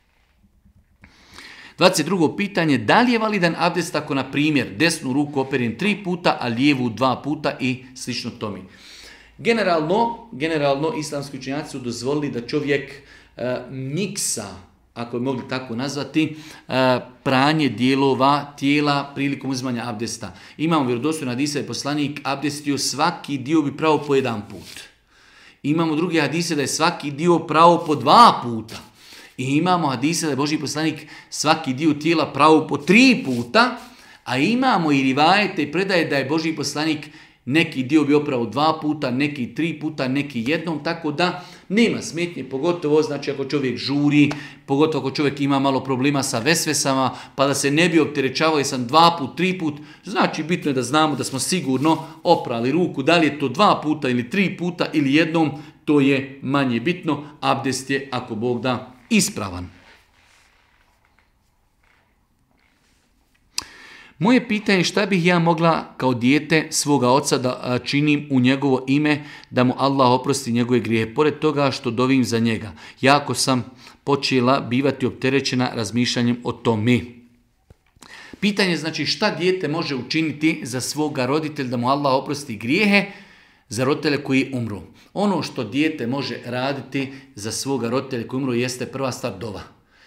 Speaker 1: dvadeset drugo pitanje, da li je validan abdest ako, na primjer, desnu ruku operem tri puta, a lijevu dva puta i slično tome? Generalno, generalno islamski učenjaci su dozvolili da čovjek e, miksa, ako je mogli tako nazvati, e, pranje dijelova tijela prilikom uzimanja abdesta. Imamo vjerodostojne hadise da je poslanik abdestio svaki dio bi pravo po jedan put. Imamo druge hadise da je svaki dio pravo po dva puta. I imamo hadise da je Božji poslanik svaki dio tijela pravo po tri puta, a imamo i rivajete i predaje da je Božji poslanik neki dio bi oprao dva puta, neki tri puta, neki jednom, tako da nema smetnje, pogotovo znači ako čovjek žuri, pogotovo ako čovjek ima malo problema sa vesvesama, pa da se ne bi opterećavao sam dva put, tri put, znači bitno je da znamo da smo sigurno oprali ruku, da li je to dva puta ili tri puta ili jednom, to je manje bitno, abdest je, ako Bog da, ispravan. Moje pitanje je šta bih ja mogla kao dijete svoga oca da činim u njegovo ime, da mu Allah oprosti njegove grijehe. Pored toga što dovim za njega, jako sam počela bivati opterećena razmišljanjem o tome. Pitanje je znači šta dijete može učiniti za svoga roditelja da mu Allah oprosti grijehe, za roditelje koji umru. Ono što dijete može raditi za svoga roditelja koji umru jeste prva stvar dova.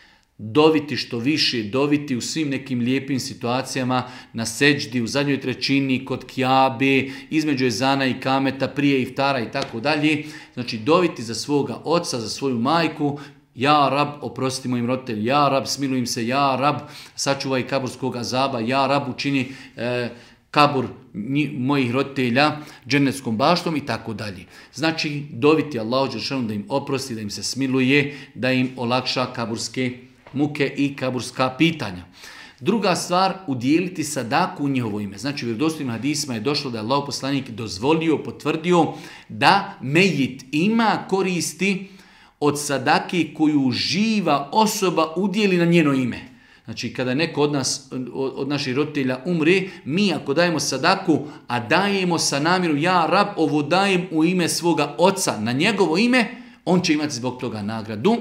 Speaker 1: Doviti što više, doviti u svim nekim lijepim situacijama, na seđdi, u zadnjoj trećini, kod kjabe, između ezana i kameta, prije iftara i tako dalje. Znači doviti za svoga oca, za svoju majku, ja rab, oprosti mojim roditeljima, ja rab, smiluj im se, ja rab, sačuvaj kaburskog azaba, ja rab, učini e, kabur mojih roditelja džennetskom baštom i tako dalje. Znači doviti Allahu dželešanu da im oprosti, da im se smiluje, da im olakša kaburske muke i kaburska pitanja. Druga stvar, udjeliti sadaku u njihovo ime. Znači u vjerodostojnim hadisima je došlo da je Allahov poslanik dozvolio, potvrdio da mejit ima koristi od sadake koju živa osoba udjeli na njeno ime. Znači kada neko od nas, od naših roditelja umre, mi ako dajemo sadaku, a dajemo sa namjerom ja rab ovo dajem u ime svoga oca na njegovo ime, on će imati zbog toga nagradu.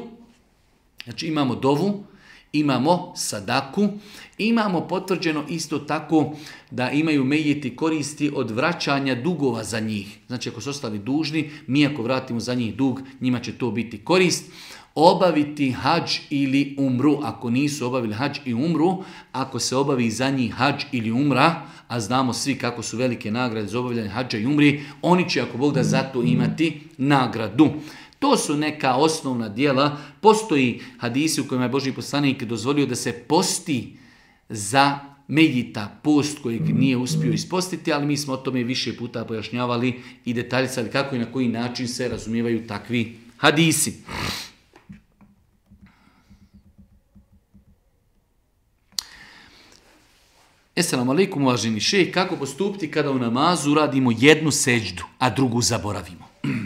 Speaker 1: Znači imamo dovu, imamo sadaku, imamo potvrđeno isto tako da imaju mejiti koristi od vraćanja dugova za njih. Znači ako su ostali dužni, mi ako vratimo za njih dug, njima će to biti korist. Obaviti hadž ili umru, ako nisu obavili hadž i umru, ako se obavi za njih hadž ili umra, a znamo svi kako su velike nagrade za obavljanje hadža i umri, oni će ako Bog da za to imati nagradu. To su neka osnovna djela. Postoji hadisi u kojima je Božji poslanik dozvolio da se posti za mejita, post kojeg nije uspio ispostiti, ali mi smo o tome više puta pojašnjavali i detaljicali kako i na koji način se razumijevaju takvi hadisi. Esselamu alaikum, uvaženi šejh, kako postupiti kada u namazu uradimo jednu seđdu, a drugu zaboravimo?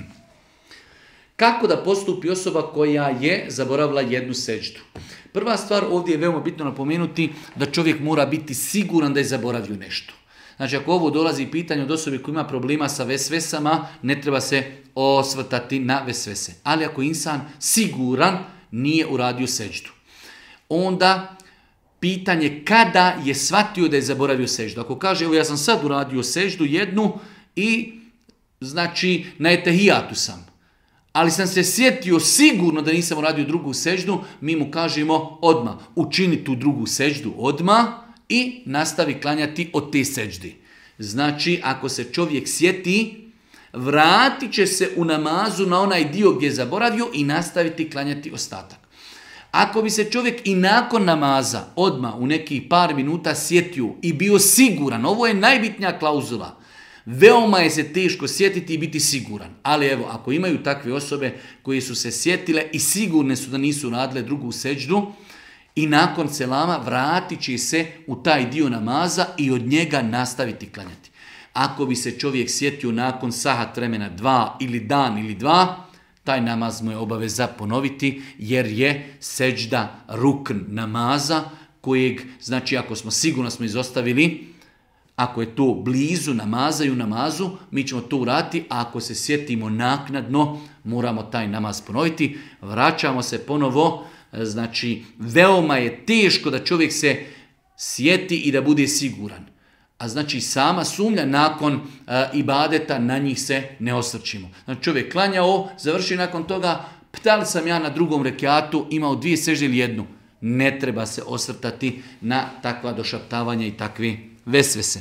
Speaker 1: Kako da postupi osoba koja je zaboravila jednu seđdu? Prva stvar, ovdje je veoma bitno napomenuti da čovjek mora biti siguran da je zaboravio nešto. Znači, ako ovo dolazi pitanje od osobe koja ima problema sa vesvesama, ne treba se osvrtati na vesvese. Ali ako je insan siguran, nije uradio seđdu. Onda pitanje kada je shvatio da je zaboravio seždu. Ako kaže, evo ja sam sad uradio seždu jednu i znači na etehijatu sam, ali sam se sjetio sigurno da nisam uradio drugu seždu, mi mu kažemo odmah učini tu drugu seždu odmah i nastavi klanjati od te seždi. Znači, ako se čovjek sjeti, vratit će se u namazu na onaj dio gdje je zaboravio i nastaviti klanjati ostatak. Ako bi se čovjek i nakon namaza odmah u nekih par minuta sjetio i bio siguran, ovo je najbitnija klauzula, veoma je se teško sjetiti i biti siguran. Ali evo, ako imaju takve osobe koje su se sjetile i sigurne su da nisu radile drugu seđdu, i nakon selama vratit će se u taj dio namaza i od njega nastaviti klanjati. Ako bi se čovjek sjetio nakon sahat vremena dva ili dan ili dva, taj namaz mu je obaveza ponoviti jer je seđda rukn namaza kojeg, znači ako smo sigurno smo izostavili, ako je to blizu namaza i u namazu, mi ćemo to uraditi, a ako se sjetimo naknadno, moramo taj namaz ponoviti. Vraćamo se ponovo, znači veoma je teško da čovjek se sjeti i da bude siguran. A znači sama sumnja nakon uh, ibadeta, na njih se ne osvrćimo. Znači čovjek klanjao, završio nakon toga, da li sam ja na drugom rekiatu imao dvije sežde ili jednu? Ne treba se osvrtati na takva došaptavanja i takve vesvese.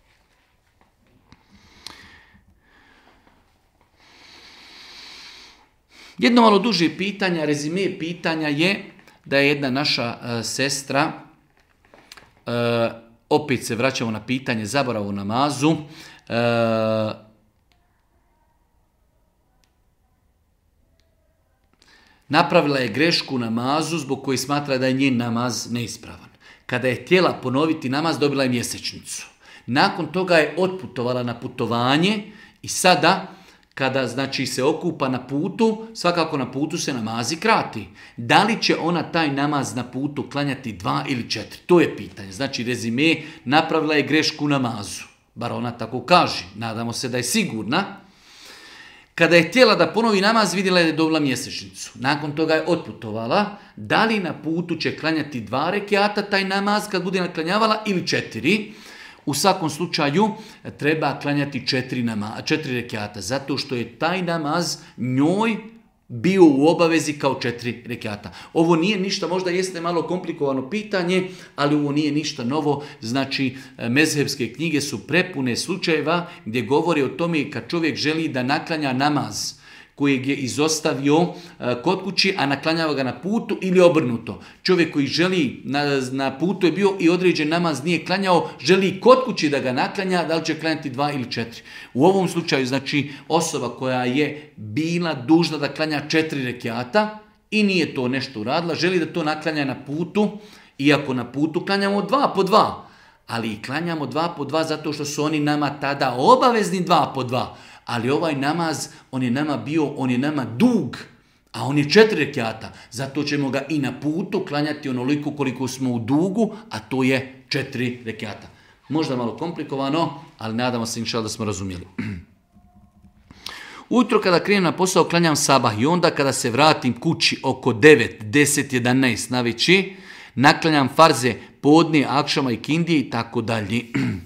Speaker 1: Jedno malo duže pitanja, rezime pitanja je da je jedna naša uh, sestra, uh, opet se vraćamo na pitanje zaborava u namazu, uh, napravila je grešku u namazu zbog koji smatra da je njen namaz neispravan. Kada je htjela ponoviti namaz, dobila je mjesečnicu. Nakon toga je otputovala na putovanje i sada, kada znači se okupa na putu, svakako na putu se namazi krati. Da li će ona taj namaz na putu klanjati dva ili četiri? To je pitanje. Znači rezime, napravila je grešku u namazu. Bar ona tako kaže. Nadamo se da je sigurna. Kada je htjela da ponovi namaz, vidjela je da je dobila mjesečnicu. Nakon toga je otputovala. Da li na putu će klanjati dva rekiata taj namaz kad bude naklanjavala ili četiri? U svakom slučaju treba klanjati četiri, nama, četiri rekiata, zato što je taj namaz njoj bio u obavezi kao četiri rekiata. Ovo nije ništa, možda jeste malo komplikovano pitanje, ali ovo nije ništa novo. Znači, mezhebske knjige su prepune slučajeva gdje govori o tome kad čovjek želi da naklanja namaz kojeg je izostavio kod kući, a naklanjava ga na putu ili obrnuto. Čovjek koji želi, na, na putu je bio i određen namaz nije klanjao, želi kod kući da ga naklanja, da li će klanjati dva ili četiri. U ovom slučaju, znači, osoba koja je bila dužna da klanja četiri rekiata i nije to nešto uradila, želi da to naklanja na putu, iako na putu klanjamo dva po dva, ali i klanjamo dva po dva zato što su oni nama tada obavezni dva po dva. Ali ovaj namaz, on je nama bio, on je nama dug, a on je četiri rekiata. Zato ćemo ga i na putu klanjati onoliko koliko smo u dugu, a to je četiri rekiata. Možda malo komplikovano, ali nadamo se inšallah da smo razumjeli. Ujutro kada krenem na posao klanjam sabah i onda kada se vratim kući oko devet, deset, jedanaest na veći, naklanjam farze podne, akšama i kindije i tako dalje.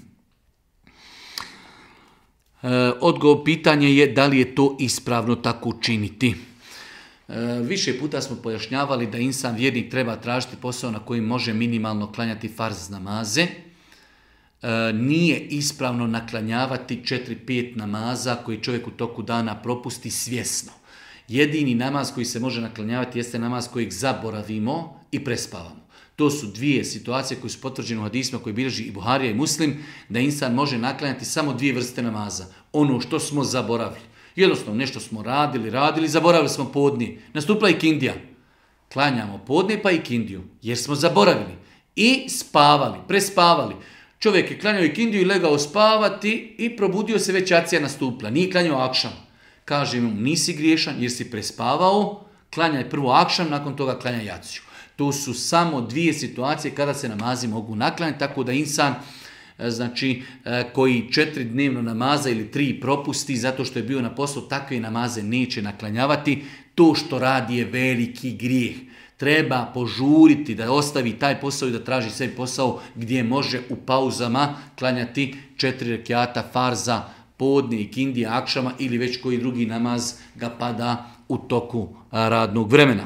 Speaker 1: Odgovor pitanje je da li je to ispravno tako učiniti. Više puta smo pojašnjavali da insan vjernik treba tražiti posao na kojem može minimalno klanjati farz namaze. Nije ispravno naklanjavati četiri pet namaza koji čovjek u toku dana propusti svjesno. Jedini namaz koji se može naklanjavati jeste namaz kojeg zaboravimo i prespavamo. To su dvije situacije koje su potvrđene u hadisima koji bilježi i Buharija i Muslim, da insan može naklanjati samo dvije vrste namaza. Ono što smo zaboravili. Jednostavno nešto smo radili, radili, zaboravili smo podne. Nastupila i kindija. Klanjamo podne pa i kindiju, jer smo zaboravili. I spavali, prespavali. Čovjek je klanjao ikindiju i legao spavati i probudio se, već jacija nastupila. Nije klanjao akšam. Kaže mu, nisi griješan jer si prespavao, klanjaj prvo akšam, nakon toga klanjaj jaciju. To su samo dvije situacije kada se namazi mogu naklanjati, tako da insan, znači, koji četiri dnevno namaza ili tri propusti zato što je bio na poslu, takve namaze neće naklanjavati. To što radi je veliki grijeh. Treba požuriti da ostavi taj posao i da traži sebi posao gdje može u pauzama klanjati četiri rekiata farza, podne, ikindije, akšama ili već koji drugi namaz ga pada u toku radnog vremena.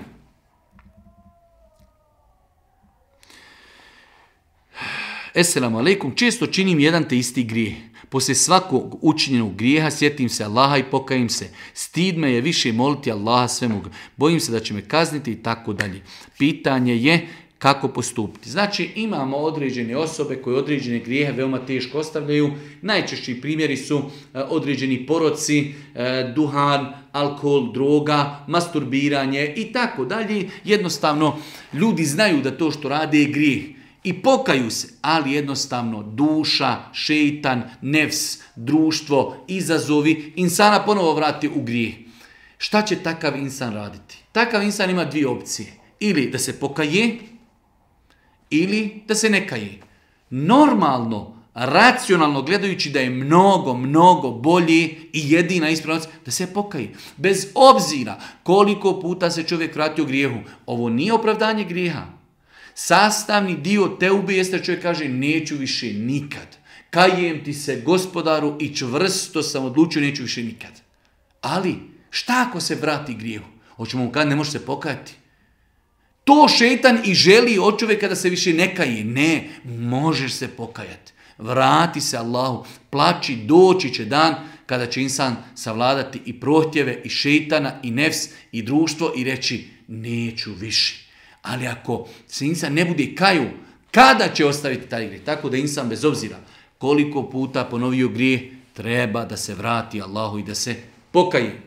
Speaker 1: Esselamu alaikum, često činim jedan te isti grijeh. Poslije svakog učinjenog grijeha sjetim se Allaha i pokajim se. Stid me je više moliti Allaha svemog. Bojim se da će me kazniti i tako dalje. Pitanje je kako postupiti. Znači imamo određene osobe koje određene grijehe veoma teško ostavljaju. Najčešći primjeri su određeni poroci, duhan, alkohol, droga, masturbiranje i tako dalje. Jednostavno ljudi znaju da to što rade je grijeh. I pokaju se, ali jednostavno duša, šeitan, nefs, društvo, izazovi, insana ponovo vrati u grijeh. Šta će takav insan raditi? Takav insan ima dvije opcije. Ili da se pokaje, ili da se ne kaje. Normalno, racionalno gledajući da je mnogo, mnogo bolje i jedina ispravnost da se pokaje. Bez obzira koliko puta se čovjek vrati u grijehu. Ovo nije opravdanje grijeha. Sastavni dio teube jeste da čovjek kaže neću više nikad. Kajem ti se gospodaru i čvrsto sam odlučio neću više nikad. Ali šta ako se vrati grijehu? Hoćemo mu kada ne može se pokajati? To šeitan i želi od čovjeka da se više ne kaje. Ne, možeš se pokajati. Vrati se Allahu, plači, doći će dan kada će insan savladati i prohtjeve i šeitana i nefs i društvo i reći neću više. Ali ako se insan ne bude kaju, kada će ostaviti taj grijeh? Tako da insan bez obzira koliko puta ponovio grijeh, treba da se vrati Allahu i da se pokaje.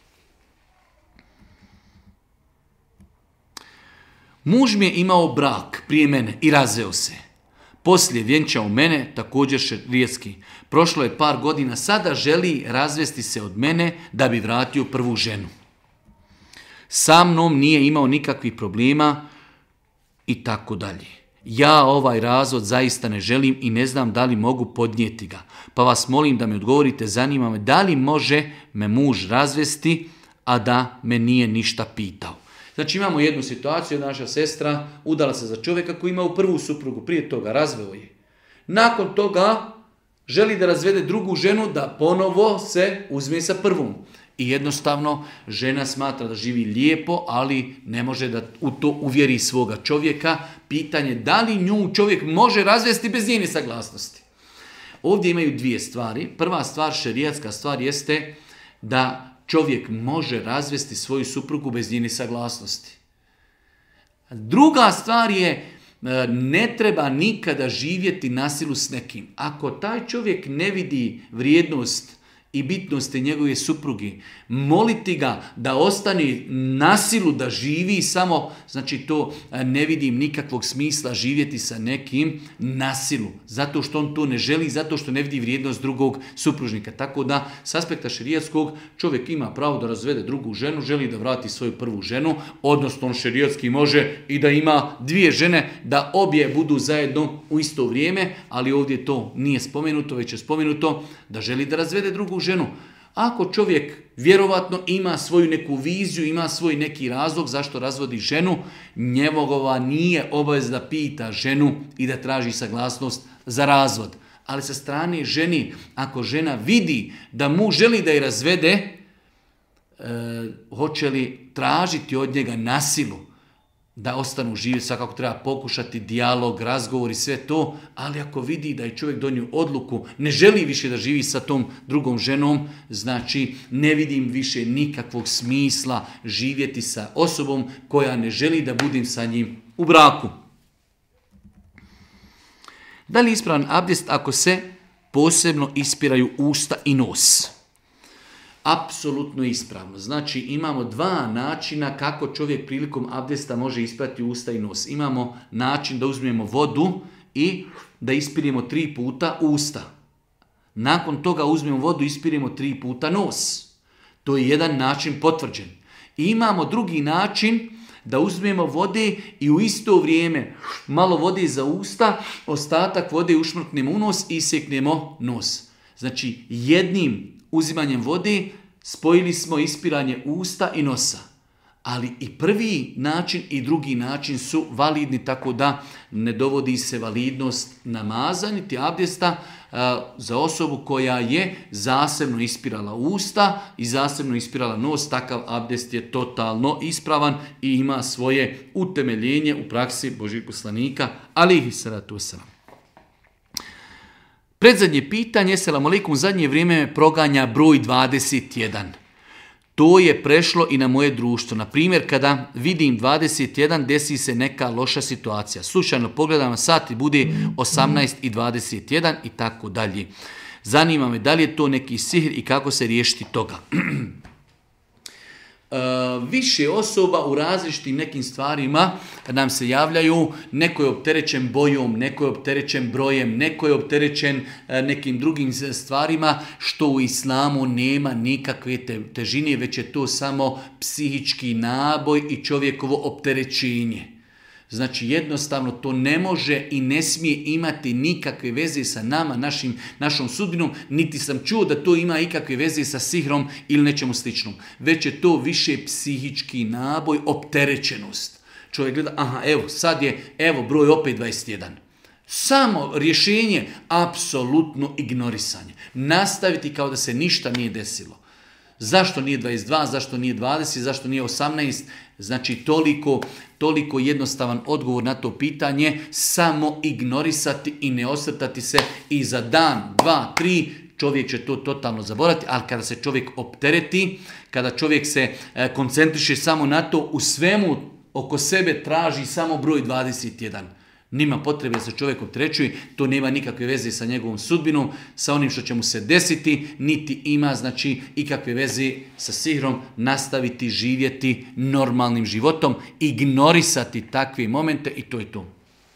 Speaker 1: Muž mi je imao brak prije mene i razveo se. Poslije vjenčao mene, također šerijetski. Prošlo je par godina, sada želi razvesti se od mene da bi vratio prvu ženu. Sa mnom nije imao nikakvih problema i tako dalje. Ja ovaj razvod zaista ne želim i ne znam da li mogu podnijeti ga. Pa vas molim da mi odgovorite, zanima me da li može me muž razvesti, a da me nije ništa pitao. Znači imamo jednu situaciju, naša sestra udala se za čovjeka koji imao prvu suprugu, prije toga razveo je. Nakon toga želi da razvede drugu ženu, da ponovo se uzme sa prvom. I jednostavno žena smatra da živi lijepo, ali ne može da u to uvjeri svoga čovjeka. Pitanje da li nju čovjek može razvesti bez njene saglasnosti. Ovdje imaju dvije stvari. Prva stvar, šerijatska stvar, jeste da čovjek može razvesti svoju suprugu bez njene saglasnosti. Druga stvar je, ne treba nikada živjeti na silu s nekim. Ako taj čovjek ne vidi vrijednost i bitnosti njegove supruge, moliti ga da ostane na silu da živi samo, znači to ne vidim nikakvog smisla živjeti sa nekim na silu. Zato što on to ne želi, zato što ne vidi vrijednost drugog supružnika. Tako da, s aspekta šerijatskog, čovjek ima pravo da razvede drugu ženu, želi da vrati svoju prvu ženu, odnosno on šerijatski može i da ima dvije žene, da obje budu zajedno u isto vrijeme, ali ovdje to nije spomenuto, već je spomenuto da želi da razvede drugu ženu. Ako čovjek vjerovatno ima svoju neku viziju, ima svoj neki razlog zašto razvodi ženu, njegova nije obaveza da pita ženu i da traži saglasnost za razvod. Ali sa strane ženi, ako žena vidi da mu želi da je razvede, e, hoće li tražiti od njega na silu da ostanu živi, svakako treba pokušati dijalog, razgovor i sve to, ali ako vidi da je čovjek donio odluku, ne želi više da živi sa tom drugom ženom, znači ne vidim više nikakvog smisla živjeti sa osobom koja ne želi da budem sa njim u braku. Da li je ispravan abdest ako se posebno ispiraju usta i nos? Apsolutno ispravno. Znači imamo dva načina kako čovjek prilikom abdesta može isprati usta i nos. Imamo način da uzmemo vodu i da ispirimo tri puta usta. Nakon toga uzmemo vodu i ispirimo tri puta nos. To je jedan način potvrđen. I imamo drugi način da uzmemo vode i u isto vrijeme malo vode za usta, ostatak vode ušmrknemo u nos i iseknemo nos. Znači jednim uzimanjem vode spojili smo ispiranje usta i nosa. Ali i prvi način i drugi način su validni, tako da ne dovodi se validnost namaza niti abdesta za osobu koja je zasebno ispirala usta i zasebno ispirala nos. Takav abdest je totalno ispravan i ima svoje utemeljenje u praksi Božjeg poslanika, alejhi salatu vesselam. Predzadnje pitanje, selam alejkum, zadnje vrijeme me proganja broj dvadeset jedan. To je prešlo i na moje društvo. Na primjer, kada vidim dvadeset jedan, desi se neka loša situacija. Slučajno pogledam sat i bude osamnaest i dvadeset jedan i tako dalje. Zanima me da li je to neki sihr i kako se riješiti toga. Uh, više osoba u različitim nekim stvarima nam se javljaju, neko je opterećen bojom, neko je opterećen brojem, neko je opterećen uh, nekim drugim stvarima što u islamu nema nikakve te, težine, već je to samo psihički naboj i čovjekovo opterećenje. Znači jednostavno to ne može i ne smije imati nikakve veze sa nama, našim, našom sudbinom, niti sam čuo da to ima ikakve veze sa sihrom ili nečemu sličnom. Već je to više psihički naboj, opterećenost. Čovjek gleda, aha, evo, sad je, evo, broj opet dvadeset jedan. Samo rješenje, apsolutno ignorisanje. Nastaviti kao da se ništa nije desilo. Zašto nije dvadeset dva, zašto nije dvadeset, zašto nije osamnaest? Znači toliko, toliko jednostavan odgovor na to pitanje, samo ignorisati i ne osvrtati se i za dan, dva, tri, čovjek će to totalno zaboraviti, ali kada se čovjek optereti, kada čovjek se e, koncentriše samo na to, u svemu oko sebe traži samo broj dvadeset jedan. Nima potrebe da se čovjek opterećuje, to nema nikakve veze sa njegovom sudbinom, sa onim što će mu se desiti, niti ima znači ikakve veze sa sihrom, nastaviti živjeti normalnim životom, ignorisati takve momente i to je to.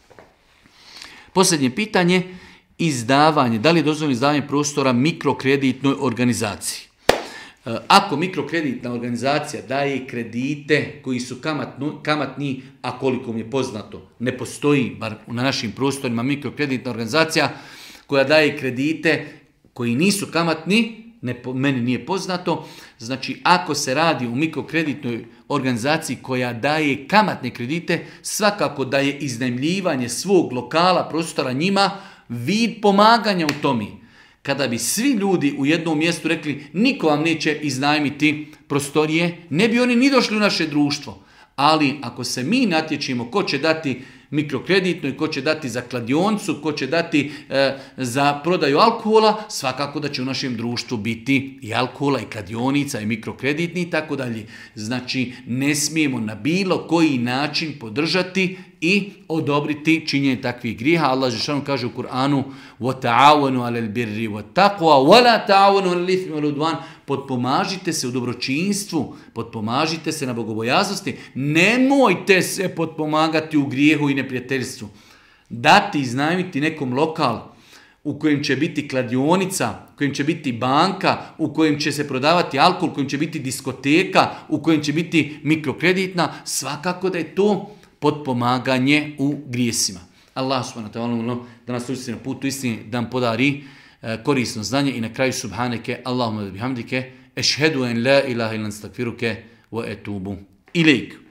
Speaker 1: Posljednje pitanje, izdavanje, da li je dozvoljeno izdavanje prostora mikrokreditnoj organizaciji? Ako mikrokreditna organizacija daje kredite koji su kamatnu, kamatni, a koliko mi je poznato, ne postoji, bar na našim prostorima, mikrokreditna organizacija koja daje kredite koji nisu kamatni, ne, meni nije poznato. Znači, ako se radi o mikrokreditnoj organizaciji koja daje kamatne kredite, svakako da je iznajmljivanje svog lokala, prostora njima, vid pomaganja u tome. Kada bi svi ljudi u jednom mjestu rekli niko vam neće iznajmiti prostorije, ne bi oni ni došli u naše društvo. Ali ako se mi natječimo ko će dati mikrokreditno i ko će dati za kladioncu, ko će dati e, za prodaju alkohola, svakako da će u našem društvu biti i alkohola i kladionica i mikrokreditni i tako dalje. Znači ne smijemo na bilo koji način podržati i odobriti činjenje takvih grijeha. Allah dželle kaže u Kur'anu: وَتَعَوَنُوا عَلَى الْبِرِّ وَالتَّقْوَى وَلَا تَعَوَنُوا عَلَى الْإِثْمِ وَالْعُدْوَانِ. Potpomažite se u dobročinstvu, potpomažite se na bogobojaznosti, nemojte se potpomagati u grijehu i neprijateljstvu. Dati, iznajmiti nekom lokal u kojem će biti kladionica, u kojem će biti banka, u kojem će se prodavati alkohol, u kojem će biti diskoteka, u kojem će biti mikrokreditna, svakako da je to potpomaganje u grijesima. Allah subhanahu wa ta'ala da nas učiti na putu istini, da nam podari korisno znanje i na kraju subhaneke Allahumma bihamdike ešhedu en la ilaha illa anta astaghfiruke wa etubu ilejk.